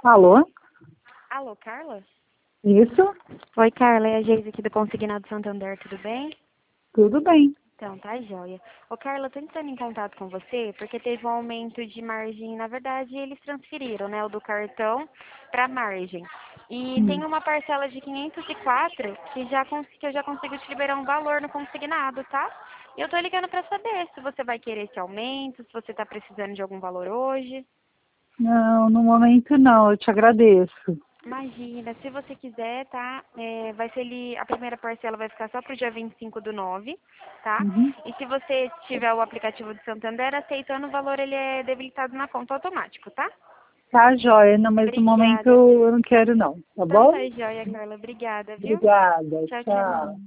Alô? Alô, Carla? Isso? Oi, Carla, é a Geise aqui do Consignado Santander, tudo bem? Tudo bem. Então, tá joia. Ô, Carla, eu tô entrando em contato com você porque teve um aumento de margem. Na verdade, eles transferiram, né, o do cartão pra margem. E tem uma parcela de 504 que eu já consigo te liberar um valor no consignado, tá? E eu tô ligando pra saber se você vai querer esse aumento, se você tá precisando de algum valor hoje. Não, no momento não, eu te agradeço. Imagina, se você quiser, tá? Vai ser a primeira parcela vai ficar só pro dia 25/9, tá? Uhum. E se você tiver o aplicativo de Santander, aceitando o valor, ele é debitado na conta automático, tá? Tá joia, não, mas no momento Obrigada. eu não quero não, tá Então bom? tá joia, Carla. Obrigada, viu? Obrigada, Tchau, tchau. tchau.